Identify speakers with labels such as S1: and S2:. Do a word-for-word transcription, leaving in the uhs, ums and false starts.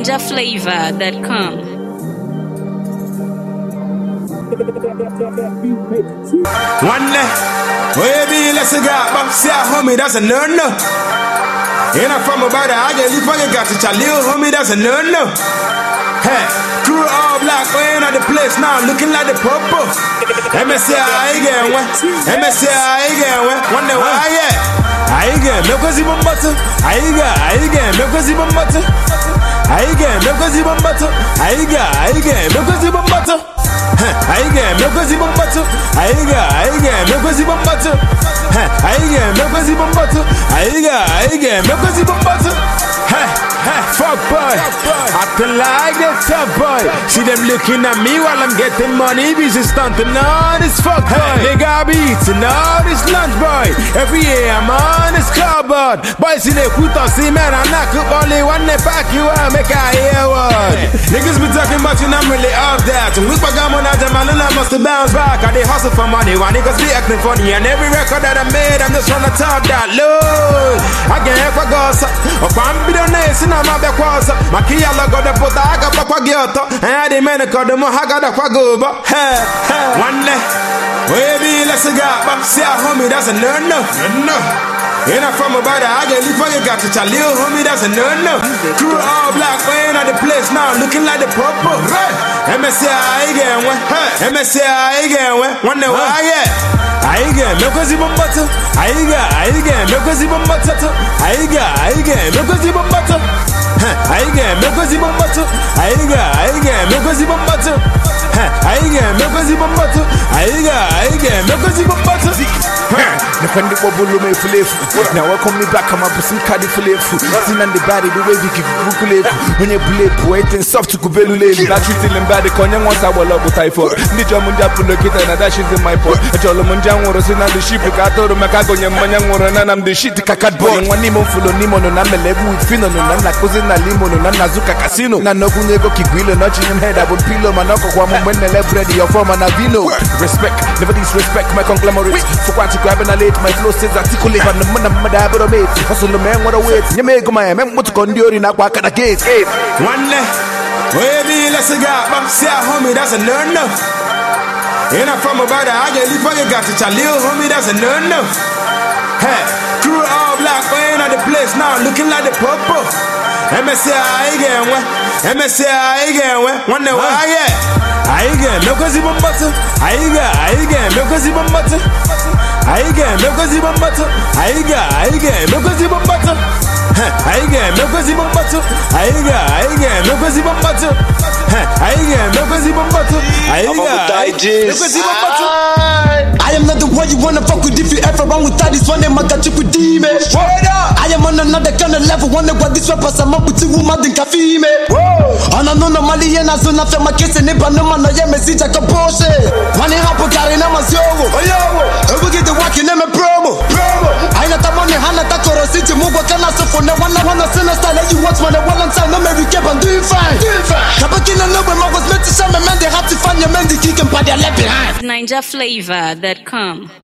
S1: Ninja Flavor dot com.
S2: One day, baby, let's go. But say, homie, that's a no-no. Ain't I from about it? I get you fucking got to tell you, homie, that's a no-no. Hey, crew all black, we ain't at the place now, looking like the purple. M S C I again, what? M S C I again, what? One day, why, yeah? I again, milk was even butter. I got, I again, milk was even butter. I again, milk was even butter. I got, I again, milk was even butter. I again, milk was even butter. I got, I again, milk was even butter. I again, milk was even butter. I got, I again, milk was even butter. Hey, hey, fuck boy, acting like a tough boy. See them looking at me while I'm getting money. Be just stunting on this fuck boy. Hey, nigga, I be eating all this lunch boy. Every year I'm on this cardboard. Boys in the foot see man, I knock up only one day back you up, make I hear what. Niggas be talking about you and I'm really off that. And we back on that man and I must have bounced back. I they hustle for money, why niggas be acting funny. And every record that I made, I'm just trying to talk that low. I can have a gossip, or I'm be the nice and I'm a back was up. My key, I got the put I got a ghetto. And I didn't mean to call them, I got a go. Hey, hey, one day, baby, let's go. But say, homie, that's a no no. No. Ain't I from about it? I get you fucking got to tell you, homie, that's a no no. Crew all black, we ain't at the place now, looking like the purple. M S C I again, what? M S C I again, what? One day, why, yeah? I get milk was even butter. I got, I get milk was even butter. I got, I get milk was even butter. I get milk was even butter. I got, I get milk was even butter. I get milk was even butter. I got, I get milk was even butter.
S3: Nefendi bobolo me fulefu. Now welcome me back, I'm a pussy caddy fulefu. Sin and the body, the way we keep kukulefu. When you play poet soft to kubelu lady. Not treating them bad, the konya wants our love with typhoid. The Jamunja Pulakita and that shit in my pot. A Jolomunjan was in the ship, the Kato, the Macaco, Yamanyan, and I'm the shit, the cacat boy. One Nimo full of Nimo, and I'm a level with Fino, and I'm like cousin Limo, and I'm Nazuka Casino. Nanokunego Kiguilo, notching him head, I would pillow, Manoko, when the left ready, your form and Avino. Respect, never disrespect my conglomerate. For what you grab and I late, my flow says articulate, and the man of my dad, but I made. Hustle the man, what a wait. You make my man, what to condure in a quack at a gate.
S2: One day, baby, let's go. But say, homie, that's a no no. Ain't I from about it? I get you fucking got to tell you, homie, that's a no no. Hey, crew all black, we ain't at the place now, looking like the purple. M S C I again, what? M S C I again, what? One day, why, yeah? I get milk was even butter. I got, I get milk was even butter. I get milk was even butter. I got, I get milk was even butter. I get milk was even butter. I got, I get milk was even butter. I get milk was even butter. I got, milk was even butter.
S4: I am not the one you wanna fuck with. If you ever wrong with that, this one name I got you with demon. I am on another kind of level. Wonder what this rappers I'm up with two woman than cafe me. And I know normally and as soon after my kiss and if I know man I am a seat like a bullshit. Money happen carrying on my yogo. I will get the walking in my promo. I not the money hand at the city move what can I say for the one I wanna send a style that you watch when the one on time no maybe keep on doing fine. Kabakin and no when I was meant to show my man they have to find your man they kick and pad their left behind.
S1: Ninja Flavor dot com.